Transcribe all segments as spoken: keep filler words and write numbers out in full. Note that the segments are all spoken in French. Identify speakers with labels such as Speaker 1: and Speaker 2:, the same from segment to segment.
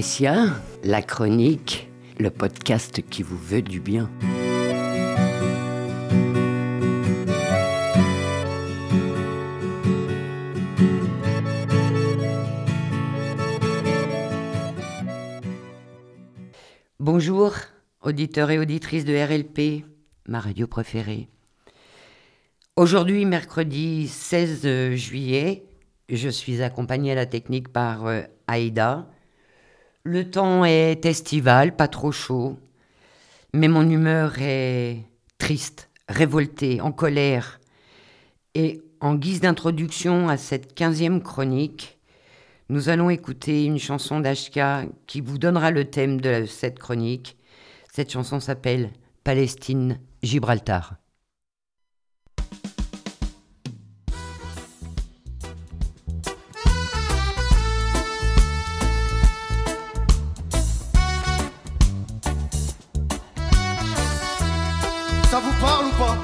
Speaker 1: Patricia, la chronique, le podcast qui vous veut du bien. Bonjour, auditeurs et auditrices de R L P, ma radio préférée. Aujourd'hui, mercredi seize juillet, je suis accompagnée à la technique par euh, Aïda. Le temps est estival, pas trop chaud, mais mon humeur est triste, révoltée, en colère. Et en guise d'introduction à cette quinzième chronique, nous allons écouter une chanson d'H K qui vous donnera le thème de cette chronique. Cette chanson s'appelle « Palestine, Gibraltar ».
Speaker 2: Ça vous parle ou pas?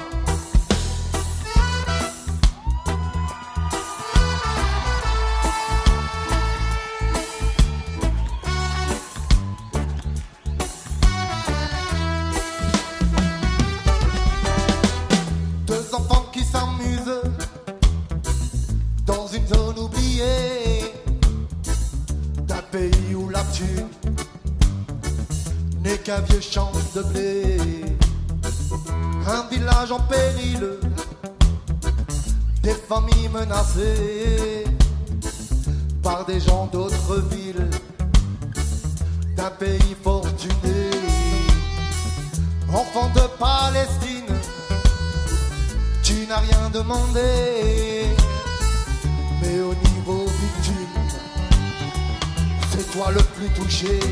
Speaker 2: Deux enfants qui s'amusent dans une zone oubliée d'un pays où la thune n'est qu'un vieux champ de blé. Un village en péril, des familles menacées par des gens d'autres villes, d'un pays fortuné. Enfant de Palestine, tu n'as rien demandé, mais au niveau victime, c'est toi le plus touché.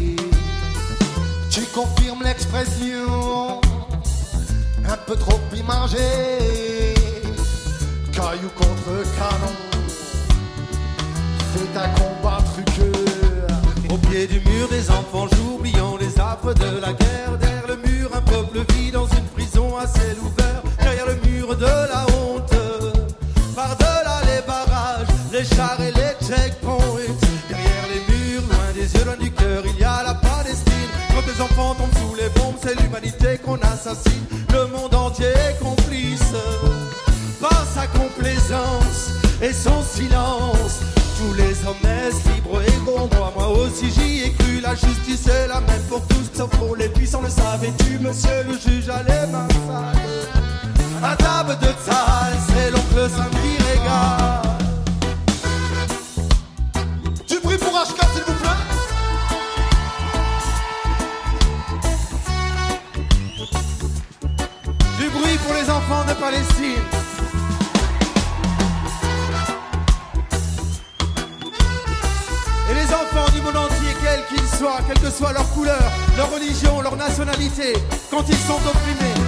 Speaker 2: Tu confirmes l'expression un peu trop imagé, caillou contre canon, c'est un combat truqueux.
Speaker 3: Au pied du mur, des enfants jouent, oubliant les affres de la guerre. Derrière le mur, un peuple vit dans une prison à ciel ouvert. Derrière le mur de la honte, par-delà les barrages, les chars et les checkpoints. Derrière les murs, loin des yeux, loin du cœur, il y a la Palestine. Quand les enfants tombent sous les bombes, c'est l'humanité qu'on assassine. Le monde entier est complice par sa complaisance et son silence. Tous les hommes naissent libres et égaux. Moi, moi aussi j'y ai cru. La justice est la même pour tous, sauf pour les puissants. Le savais-tu, monsieur le juge, à les mains sales. À table de salle, c'est l'oncle Samedi Régal.
Speaker 2: Du bruit pour H K, s'il vous plaît.
Speaker 3: Du bruit pour les enfants de Palestine. Et les enfants du monde entier, quels qu'ils soient, quelle que soit leur couleur, leur religion, leur nationalité, quand ils sont opprimés.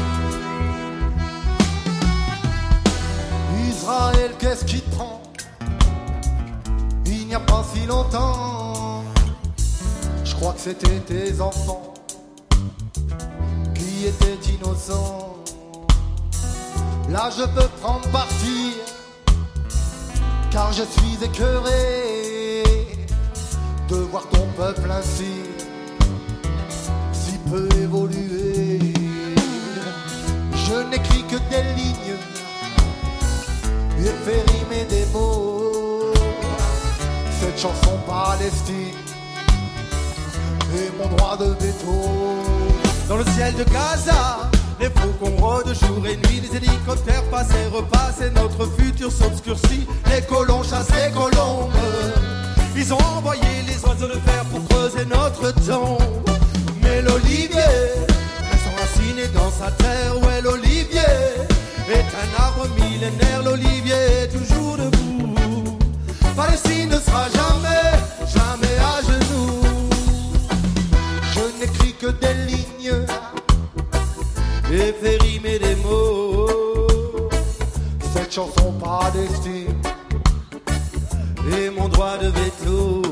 Speaker 2: Israël, qu'est-ce qui te prend? Il n'y a pas si longtemps, je crois que c'était tes enfants qui étaient innocents. Là je peux prendre parti, car je suis écœuré de voir ton peuple ainsi, si peu évolué. Je n'écris que des lignes et fais rimer des mots. Cette chanson Palestine et mon droit de veto.
Speaker 3: Dans le ciel de Gaza, les faucons rôdent jour et nuit, les hélicoptères passent et repassent et notre futur s'obscurcit. Les colons chassent les colombes, ils ont envoyé les oiseaux de fer pour creuser notre tombe. Mais l'olivier reste enraciné dans sa terre, ouais l'olivier est un arbre millénaire, l'olivier est toujours debout. Palestine ne sera jamais, jamais à genoux.
Speaker 2: Je n'écris que des lignes
Speaker 3: et fais rimer des mots.
Speaker 2: Cette chanson Palestine
Speaker 3: et mon droit de veto.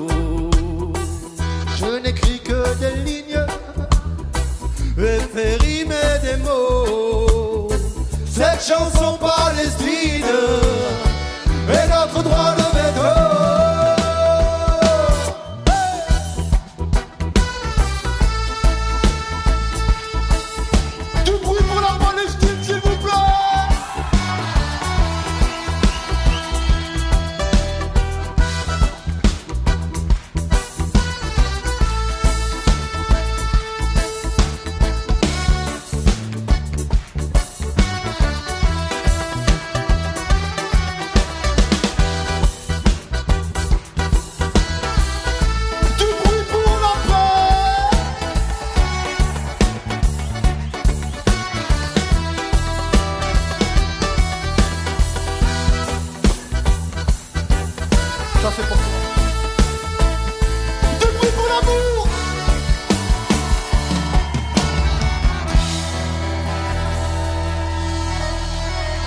Speaker 2: Je n'écris que des lignes
Speaker 3: et fais rimer des mots. Cette chanson Palestine et notre droit de veto.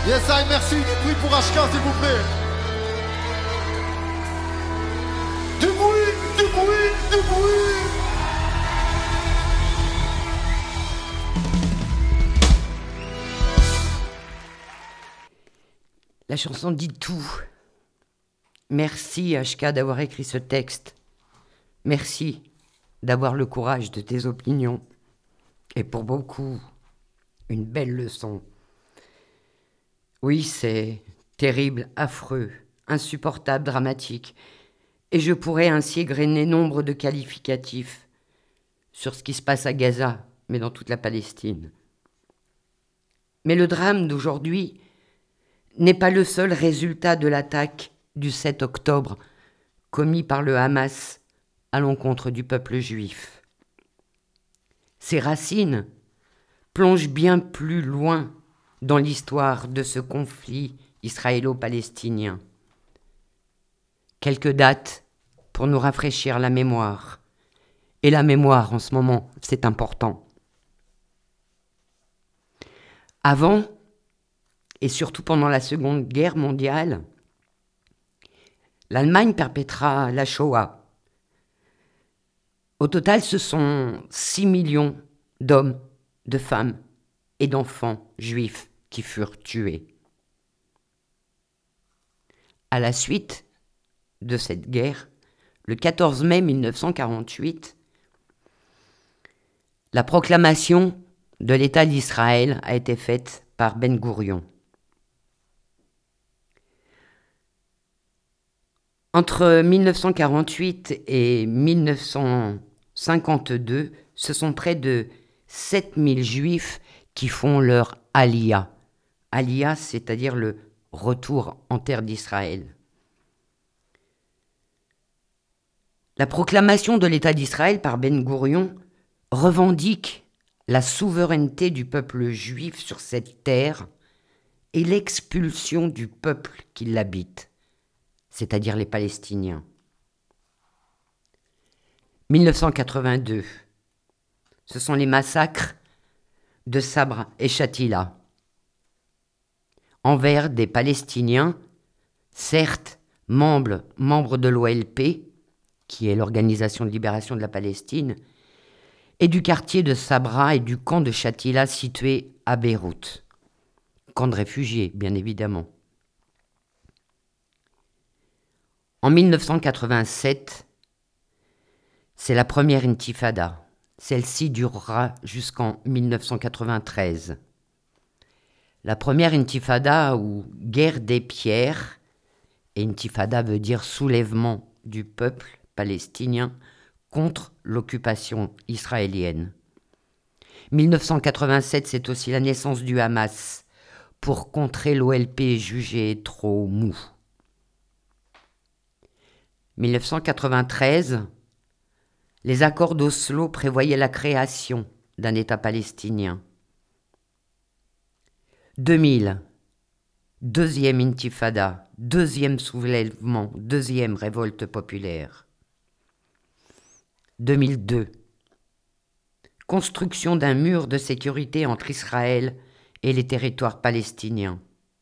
Speaker 2: Yes, I, merci. Du bruit pour H K, s'il vous plaît. Du bruit, du bruit, du bruit.
Speaker 1: La chanson dit tout. Merci H K d'avoir écrit ce texte. Merci d'avoir le courage de tes opinions. Et pour beaucoup, une belle leçon. Oui, c'est terrible, affreux, insupportable, dramatique. Et je pourrais ainsi égrener nombre de qualificatifs sur ce qui se passe à Gaza, mais dans toute la Palestine. Mais le drame d'aujourd'hui n'est pas le seul résultat de l'attaque du sept octobre commis par le Hamas à l'encontre du peuple juif. Ses racines plongent bien plus loin dans l'histoire de ce conflit israélo-palestinien. Quelques dates pour nous rafraîchir la mémoire. Et la mémoire, en ce moment, c'est important. Avant, et surtout pendant la Seconde Guerre mondiale, l'Allemagne perpétra la Shoah. Au total, ce sont six millions d'hommes, de femmes et d'enfants juifs qui furent tués. À la suite de cette guerre, le quatorze mai mille neuf cent quarante-huit, la proclamation de l'État d'Israël a été faite par Ben Gourion. Entre mille neuf cent quarante-huit et mille neuf cent cinquante-deux, ce sont près de sept mille juifs qui font leur Aliyah. Aliyah, c'est-à-dire le retour en terre d'Israël. La proclamation de l'État d'Israël par Ben Gourion revendique la souveraineté du peuple juif sur cette terre et l'expulsion du peuple qui l'habite, c'est-à-dire les Palestiniens. mille neuf cent quatre-vingt-deux, ce sont les massacres de Sabra et Shatila envers des Palestiniens, certes membres, membres de l'O L P, qui est l'Organisation de libération de la Palestine, et du quartier de Sabra et du camp de Shatila situé à Beyrouth. Camp de réfugiés, bien évidemment. En mille neuf cent quatre-vingt-sept, c'est la première intifada. Celle-ci durera jusqu'en mille neuf cent quatre-vingt-treize. La première intifada, ou guerre des pierres, et intifada veut dire soulèvement du peuple palestinien contre l'occupation israélienne. mille neuf cent quatre-vingt-sept, c'est aussi la naissance du Hamas pour contrer l'O L P jugé trop mou. mille neuf cent quatre-vingt-treize, les accords d'Oslo prévoyaient la création d'un État palestinien. deux mille, deuxième intifada, deuxième soulèvement, deuxième révolte populaire. deux mille deux, construction d'un mur de sécurité entre Israël et les territoires palestiniens.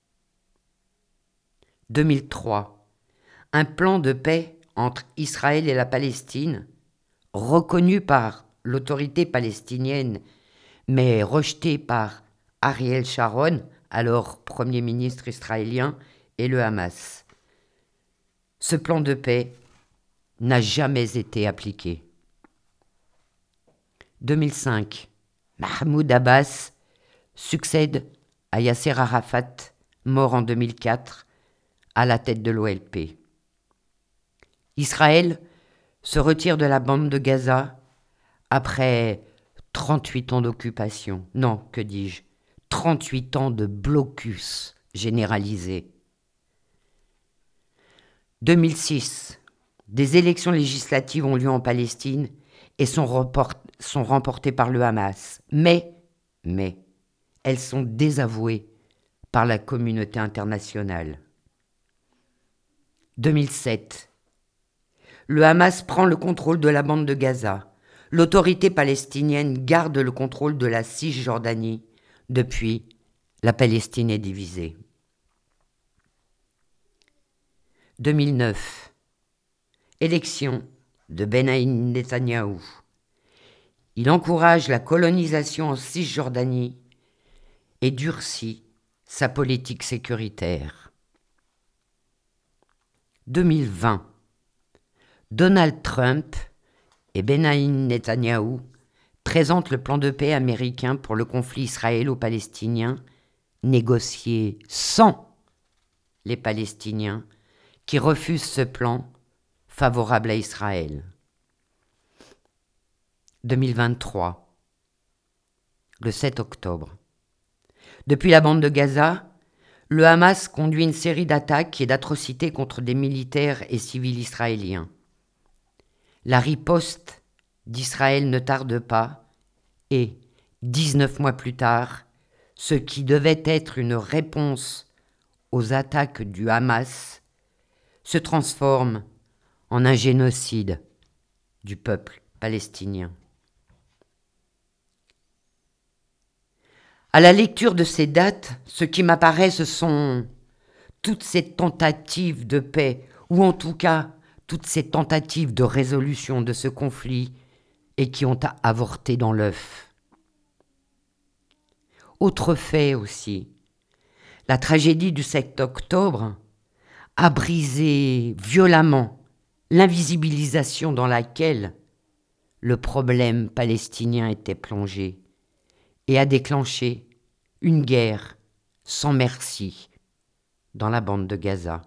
Speaker 1: deux mille trois, un plan de paix entre Israël et la Palestine, reconnu par l'autorité palestinienne, mais rejeté par Ariel Sharon, alors Premier ministre israélien, et le Hamas. Ce plan de paix n'a jamais été appliqué. deux mille cinq, Mahmoud Abbas succède à Yasser Arafat, mort en deux mille quatre, à la tête de l'O L P. Israël se retire de la bande de Gaza après trente-huit ans d'occupation. Non, que dis-je, trente-huit ans de blocus généralisé. deux mille six, des élections législatives ont lieu en Palestine et sont, report, sont remportées par le Hamas. Mais, mais, elles sont désavouées par la communauté internationale. deux mille sept, le Hamas prend le contrôle de la bande de Gaza. L'autorité palestinienne garde le contrôle de la Cisjordanie. Depuis, la Palestine est divisée. deux mille neuf. Élection de Benyamin Netanyahou. Il encourage la colonisation en Cisjordanie et durcit sa politique sécuritaire. deux mille vingt. Donald Trump et Benyamin Netanyahou présentent le plan de paix américain pour le conflit israélo-palestinien, négocié sans les Palestiniens qui refusent ce plan favorable à Israël. deux mille vingt-trois. Le sept octobre. Depuis la bande de Gaza, le Hamas conduit une série d'attaques et d'atrocités contre des militaires et civils israéliens. La riposte d'Israël ne tarde pas et, dix-neuf mois plus tard, ce qui devait être une réponse aux attaques du Hamas se transforme en un génocide du peuple palestinien. À la lecture de ces dates, ce qui m'apparaît, ce sont toutes ces tentatives de paix, ou en tout cas toutes ces tentatives de résolution de ce conflit et qui ont avorté dans l'œuf. Autre fait aussi, la tragédie du sept octobre a brisé violemment l'invisibilisation dans laquelle le problème palestinien était plongé et a déclenché une guerre sans merci dans la bande de Gaza.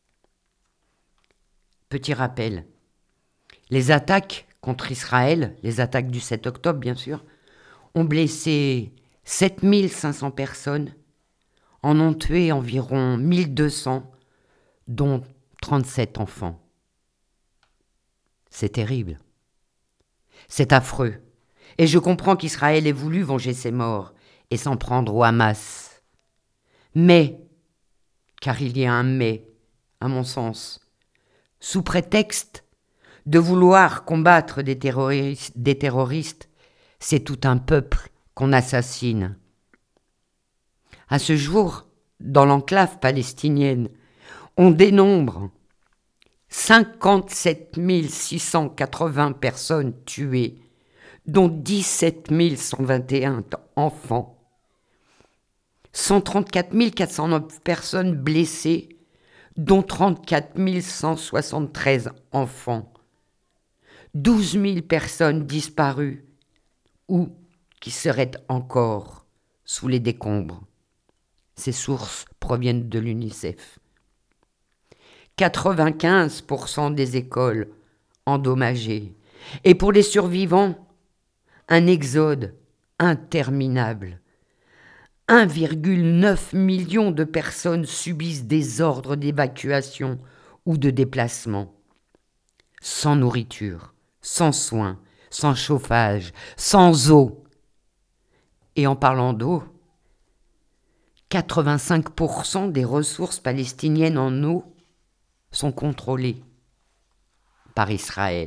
Speaker 1: Petit rappel, les attaques contre Israël, les attaques du sept octobre bien sûr, ont blessé sept mille cinq cents personnes, en ont tué environ mille deux cents, dont trente-sept enfants. C'est terrible. C'est affreux. Et je comprends qu'Israël ait voulu venger ses morts et s'en prendre au Hamas. Mais, car il y a un mais, à mon sens, sous prétexte de vouloir combattre des terroristes, des terroristes, c'est tout un peuple qu'on assassine. À ce jour, dans l'enclave palestinienne, on dénombre cinquante-sept mille six cent quatre-vingts personnes tuées, dont dix-sept mille cent vingt et un enfants, cent trente-quatre mille quatre cent neuf personnes blessées, dont trente-quatre mille cent soixante-treize enfants, douze mille personnes disparues ou qui seraient encore sous les décombres. Ces sources proviennent de l'UNICEF. quatre-vingt-quinze pour cent des écoles endommagées. Et pour les survivants, un exode interminable. un virgule neuf million de personnes subissent des ordres d'évacuation ou de déplacement. Sans nourriture, sans soins, sans chauffage, sans eau. Et en parlant d'eau, quatre-vingt-cinq pour cent des ressources palestiniennes en eau sont contrôlées par Israël.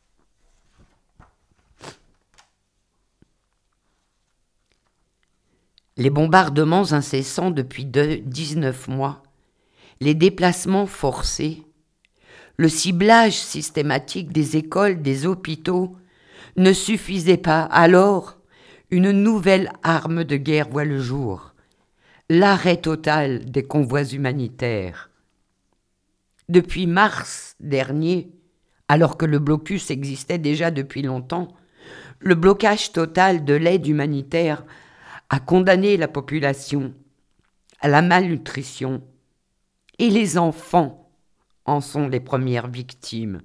Speaker 1: Les bombardements incessants depuis dix-neuf mois, les déplacements forcés, le ciblage systématique des écoles, des hôpitaux ne suffisaient pas. Alors, une nouvelle arme de guerre voit le jour, l'arrêt total des convois humanitaires. Depuis mars dernier, alors que le blocus existait déjà depuis longtemps, le blocage total de l'aide humanitaire a condamné la population à la malnutrition et les enfants en sont les premières victimes.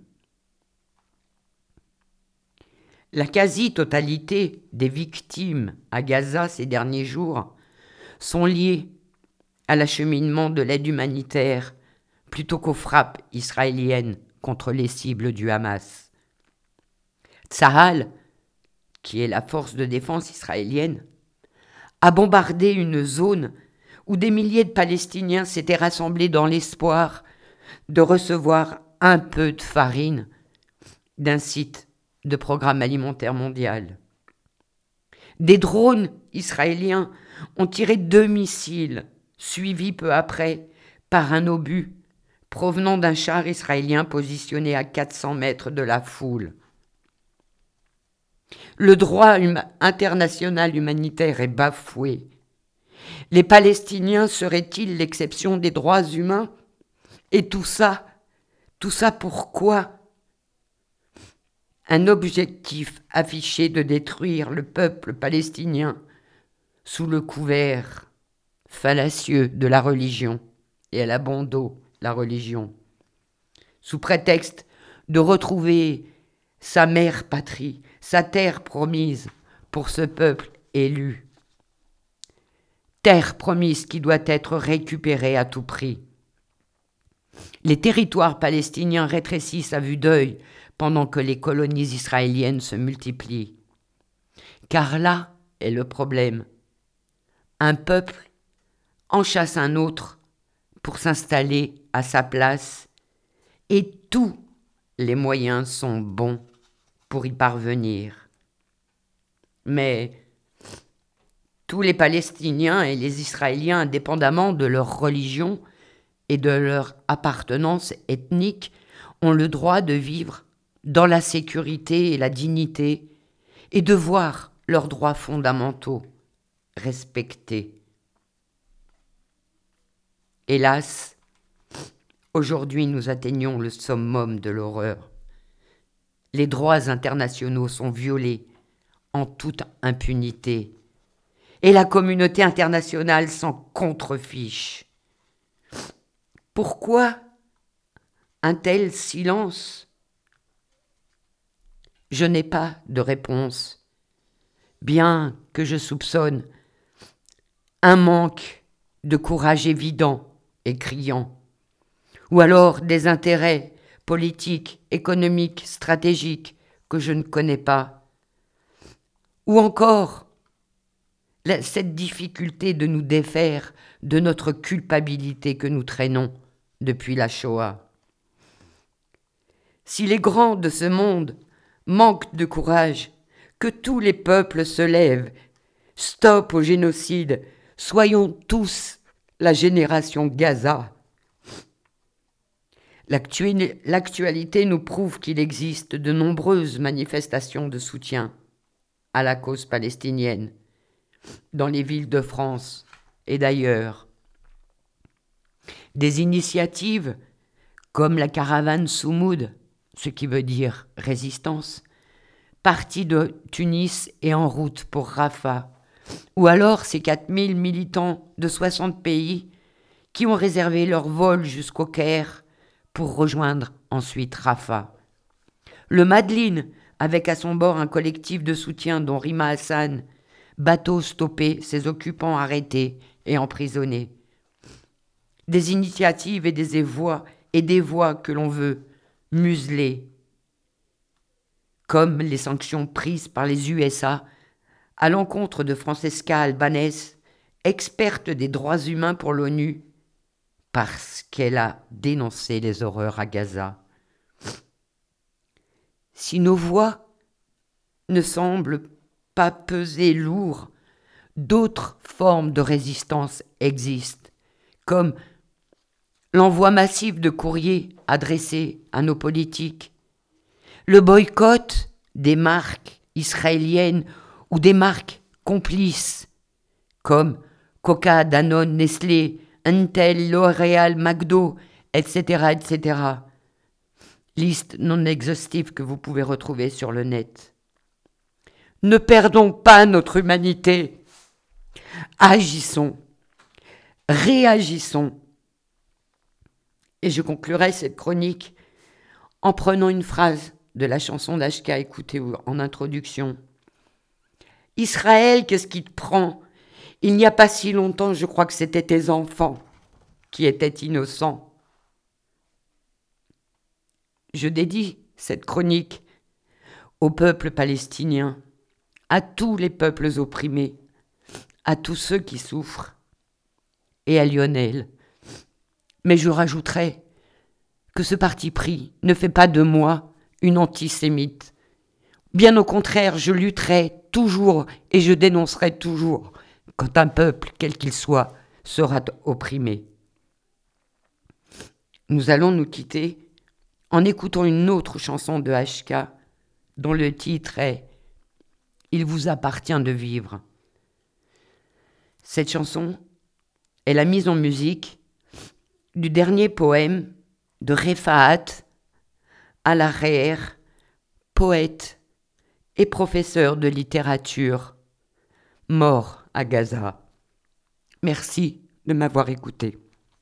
Speaker 1: La quasi-totalité des victimes à Gaza ces derniers jours sont liées à l'acheminement de l'aide humanitaire plutôt qu'aux frappes israéliennes contre les cibles du Hamas. Tsahal, qui est la force de défense israélienne, a bombardé une zone où des milliers de Palestiniens s'étaient rassemblés dans l'espoir de recevoir un peu de farine d'un site de programme alimentaire mondial. Des drones israéliens ont tiré deux missiles, suivis peu après par un obus provenant d'un char israélien positionné à quatre cents mètres de la foule. Le droit hum- international humanitaire est bafoué. Les Palestiniens seraient-ils l'exception des droits humains? Et tout ça, tout ça pourquoi? Un objectif affiché de détruire le peuple palestinien sous le couvert fallacieux de la religion, et elle a bon dos, la religion, sous prétexte de retrouver sa mère patrie, sa terre promise pour ce peuple élu. Terre promise qui doit être récupérée à tout prix. Les territoires palestiniens rétrécissent à vue d'œil pendant que les colonies israéliennes se multiplient. Car là est le problème. Un peuple en chasse un autre pour s'installer à sa place et tous les moyens sont bons pour y parvenir. Mais tous les Palestiniens et les Israéliens, indépendamment de leur religion et de leur appartenance ethnique, ont le droit de vivre dans la sécurité et la dignité et de voir leurs droits fondamentaux respectés. Hélas, aujourd'hui nous atteignons le summum de l'horreur. Les droits internationaux sont violés en toute impunité et la communauté internationale s'en contrefiche. Pourquoi un tel silence? Je n'ai pas de réponse, bien que je soupçonne un manque de courage évident et criant, ou alors des intérêts politiques, économiques, stratégiques que je ne connais pas, ou encore la, cette difficulté de nous défaire de notre culpabilité que nous traînons depuis la Shoah. Si les grands de ce monde manquent de courage, que tous les peuples se lèvent, stop au génocide, soyons tous la génération Gaza. L'actu- L'actualité nous prouve qu'il existe de nombreuses manifestations de soutien à la cause palestinienne dans les villes de France et d'ailleurs. Des initiatives comme la caravane Soumoud, ce qui veut dire résistance, partie de Tunis et en route pour Rafah, ou alors ces quatre mille militants de soixante pays qui ont réservé leur vol jusqu'au Caire pour rejoindre ensuite Rafah. Le Madeleine, avec à son bord un collectif de soutien dont Rima Hassan, bateau stoppé, ses occupants arrêtés et emprisonnés. Des initiatives et des voix, et des voix que l'on veut museler, comme les sanctions prises par les U S A à l'encontre de Francesca Albanese, experte des droits humains pour l'ONU, parce qu'elle a dénoncé les horreurs à Gaza. Si nos voix ne semblent pas peser lourd, d'autres formes de résistance existent, comme l'envoi massif de courriers adressés à nos politiques, le boycott des marques israéliennes ou des marques complices, comme Coca, Danone, Nestlé, Intel, L'Oréal, McDo, et cetera, et cetera. Liste non exhaustive que vous pouvez retrouver sur le net. Ne perdons pas notre humanité. Agissons, réagissons. Et je conclurai cette chronique en prenant une phrase de la chanson d'H K écoutée en introduction. Israël, qu'est-ce qui te prend? Il n'y a pas si longtemps, je crois que c'était tes enfants qui étaient innocents. Je dédie cette chronique au peuple palestinien, à tous les peuples opprimés, à tous ceux qui souffrent, et à Lionel. Mais je rajouterai que ce parti pris ne fait pas de moi une antisémite. Bien au contraire, je lutterai toujours et je dénoncerai toujours quand un peuple, quel qu'il soit, sera opprimé. Nous allons nous quitter en écoutant une autre chanson de H K dont le titre est « Il vous appartient de vivre ». Cette chanson est la mise en musique du dernier poème de Refaat Alareer, poète et professeur de littérature, mort à Gaza. Merci de m'avoir écouté.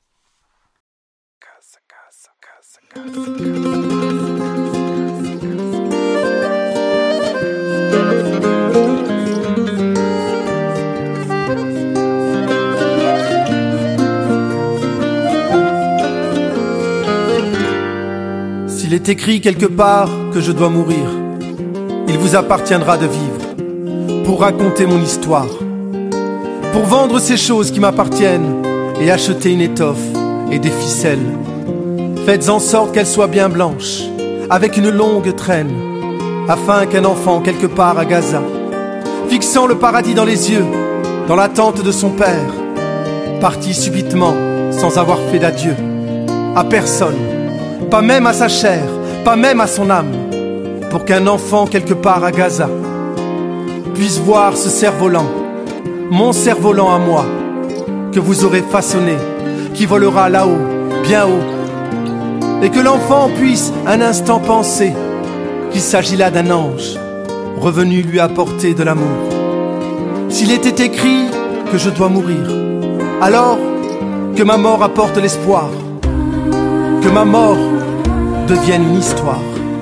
Speaker 3: S'il est écrit quelque part que je dois mourir, il vous appartiendra de vivre pour raconter mon histoire, pour vendre ces choses qui m'appartiennent et acheter une étoffe et des ficelles. Faites en sorte qu'elles soient bien blanches, avec une longue traîne, afin qu'un enfant quelque part à Gaza, fixant le paradis dans les yeux, dans l'attente de son père, parti subitement sans avoir fait d'adieu à personne, pas même à sa chair, pas même à son âme, pour qu'un enfant quelque part à Gaza puisse voir ce cerf-volant, mon cerf-volant à moi, que vous aurez façonné, qui volera là-haut, bien haut, et que l'enfant puisse un instant penser qu'il s'agit là d'un ange, revenu lui apporter de l'amour. S'il était écrit que je dois mourir, alors que ma mort apporte l'espoir, que ma mort devienne une histoire.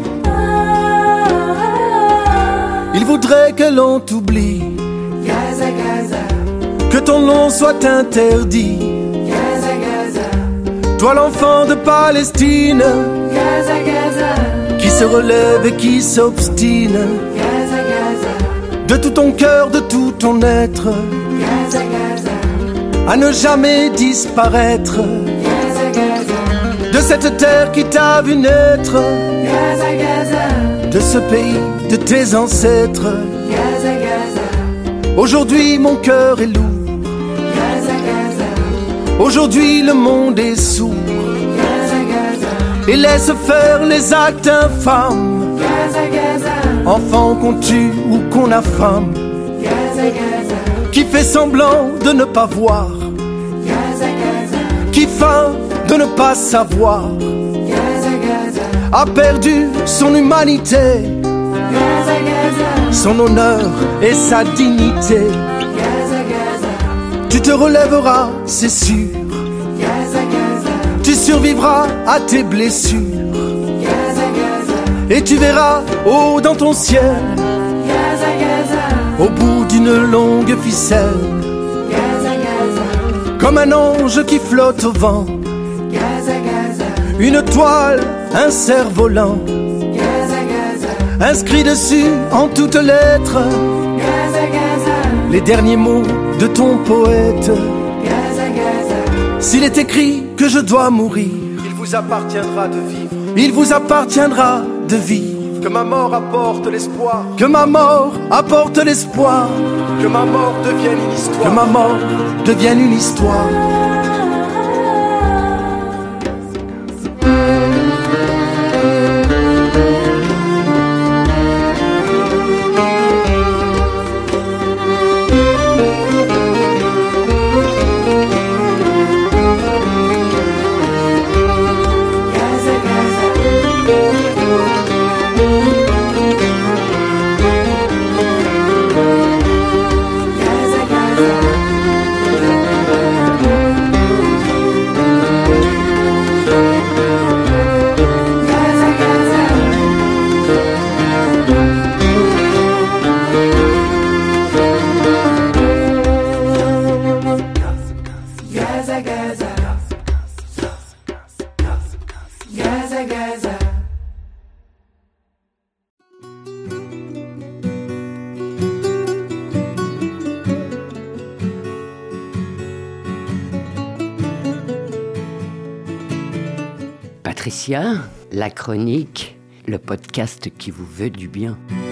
Speaker 3: Il voudrait que l'on t'oublie,
Speaker 4: Gaza, Gaza,
Speaker 3: que ton nom soit interdit.
Speaker 4: Gaza, Gaza,
Speaker 3: Toi l'enfant de Palestine,
Speaker 4: Gaza, Gaza,
Speaker 3: qui se relève et qui s'obstine,
Speaker 4: Gaza, Gaza,
Speaker 3: de tout ton cœur, de tout ton être,
Speaker 4: Gaza, Gaza,
Speaker 3: à ne jamais disparaître,
Speaker 4: Gaza, Gaza,
Speaker 3: de cette terre qui t'a vu naître,
Speaker 4: Gaza, Gaza,
Speaker 3: de ce pays de tes ancêtres.
Speaker 4: Gaza, Gaza,
Speaker 3: Aujourd'hui mon cœur est lourd,
Speaker 4: Gaza, Gaza,
Speaker 3: aujourd'hui le monde est sourd,
Speaker 4: Gaza, Gaza,
Speaker 3: et laisse faire les actes infâmes,
Speaker 4: Gaza, Gaza,
Speaker 3: enfants qu'on tue ou qu'on affame,
Speaker 4: Gaza, Gaza,
Speaker 3: qui fait semblant de ne pas voir,
Speaker 4: Gaza, Gaza,
Speaker 3: qui feint de ne pas savoir,
Speaker 4: Gaza, Gaza,
Speaker 3: a perdu son humanité,
Speaker 4: Gaza, Gaza,
Speaker 3: son honneur et sa dignité.
Speaker 4: Gaza, Gaza,
Speaker 3: Tu te relèveras, c'est sûr,
Speaker 4: Gaza, Gaza,
Speaker 3: tu survivras à tes blessures,
Speaker 4: Gaza, Gaza,
Speaker 3: et tu verras haut dans ton ciel,
Speaker 4: Gaza, Gaza,
Speaker 3: au bout d'une longue ficelle,
Speaker 4: Gaza, Gaza,
Speaker 3: comme un ange qui flotte au vent,
Speaker 4: Gaza, Gaza,
Speaker 3: une toile, un cerf-volant,
Speaker 4: Gaza, Gaza,
Speaker 3: inscrit dessus en toutes lettres
Speaker 4: Gaza, Gaza,
Speaker 3: les derniers mots de ton poète.
Speaker 4: Gaza, Gaza,
Speaker 3: S'il est écrit que je dois mourir, il vous appartiendra de vivre. Il vous appartiendra de vivre. Que ma mort apporte l'espoir. Que ma mort apporte l'espoir. Que ma mort devienne une histoire. Que ma mort devienne une histoire.
Speaker 4: Gaza, Gaza, Gaza, Gaza, Gaza, Gaza, Gaza, Gaza.
Speaker 1: Patricia, la chronique, le podcast qui vous veut du bien.